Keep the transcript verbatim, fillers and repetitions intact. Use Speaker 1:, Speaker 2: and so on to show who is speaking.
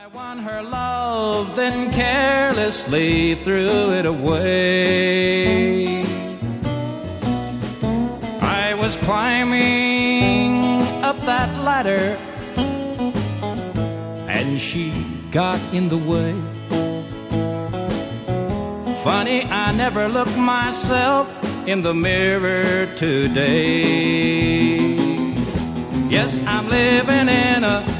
Speaker 1: Won her love, then carelessly threw it away. I was climbing up that ladder, and she got in the way. Funny, I never looked myself in the mirror today. Yes, I'm living in a